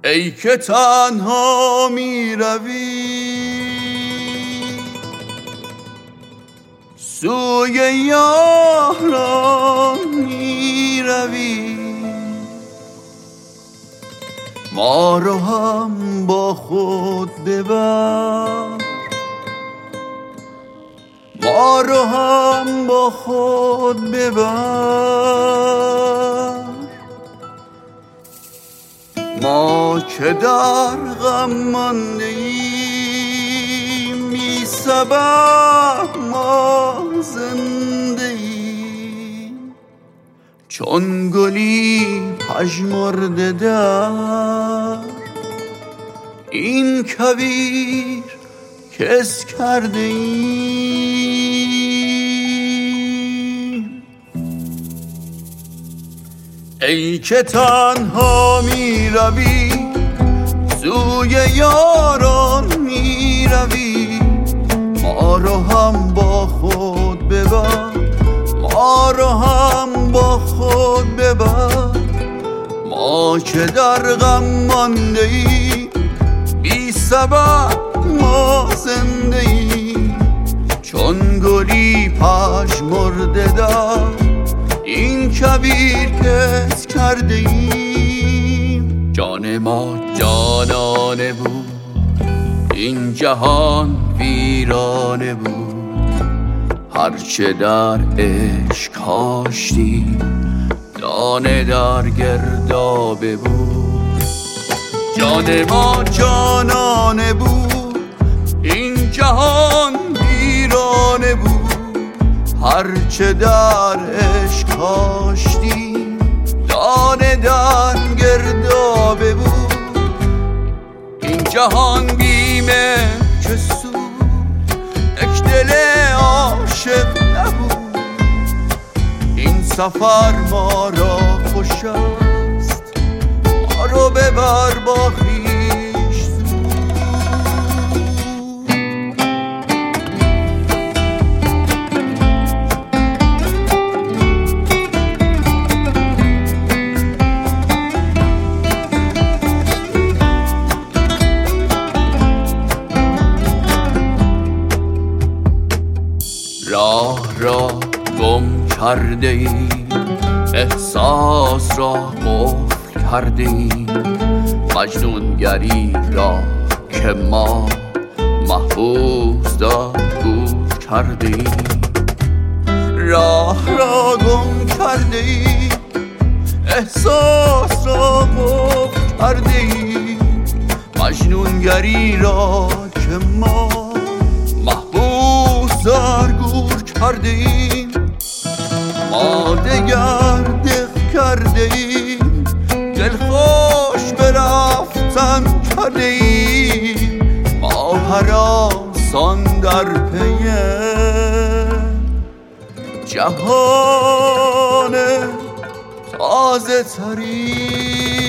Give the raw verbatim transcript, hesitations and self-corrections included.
ای که تنها می روی سوی یاران می روی، ما رو هم با خود ببر، ما رو هم با خود ببر. ما که در غم مانده ایم بی سبب ما زنده ایم، چون گلی پژمرده در این کویر کس کرده ایم. ای که تنها می روی سوی یاران می روی، ما رو هم با خود ببر، ما رو هم با خود ببر. ما که در غم مانده ای بی سبب ما زنده ایم، چون گلی پژمرده در این کویر کس کرده ایم. جان ما جانانه بود، این جهان ویرانه بود، هرچه در عشق کاشتی دانه در گردابه بود. جان ما جانانه بود، این جهان ویرانه بود، هرچه در عشق کاشتی دانه در گردابه بود. این جهان بیمه که سود یک دل عاشق نبود، این سفر ما را خوش است، ما رو ببر با خویش زود. راه را گم کرده ایم، احساس را قفل کرده ایم، مجنونگری را که ما محبوس دارگور کرده ایم. راه را گم کرده ایم، احساس را قفل کرده ایم، مجنونگری را که ما محبوس دارگور کرده ایم. ما دگر دق کرده ایم، دل خوش به رفتن کرده ایم، ما هراسان در پی جهان تازه ترین.